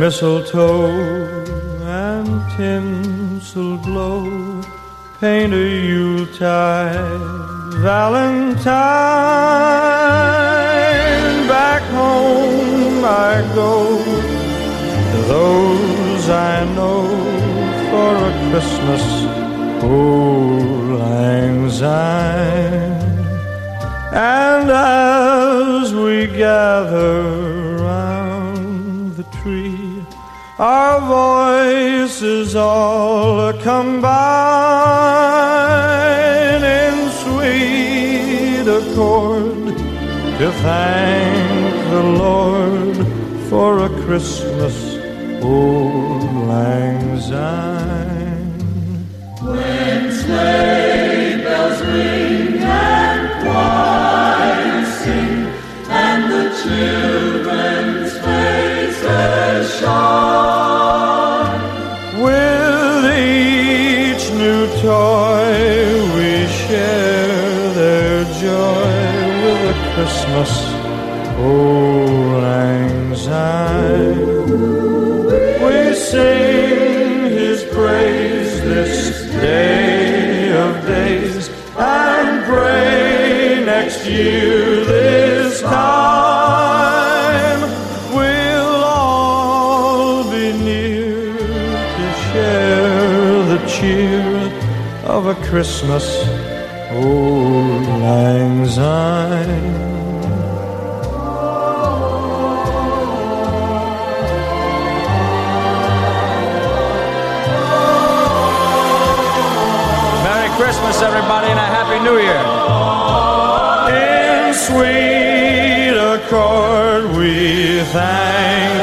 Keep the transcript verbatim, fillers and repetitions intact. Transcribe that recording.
mistletoe and tinsel glow, paint a Yuletide Valentine. Back home I go to those I know for a Christmas auld lang syne. And as we gather round the tree, our voices all combine in sweet accord to thank the Lord for a Christmas auld lang syne. When sleigh bells ring and choirs sing, and the children's faces shine, with each new toy we share their joy with a Christmas auld lang syne. We sing His praise this day of days, and pray next year this time we'll all be near to share the cheer of a Christmas auld lang syne. Christmas, everybody, and a Happy New Year. In sweet accord we thank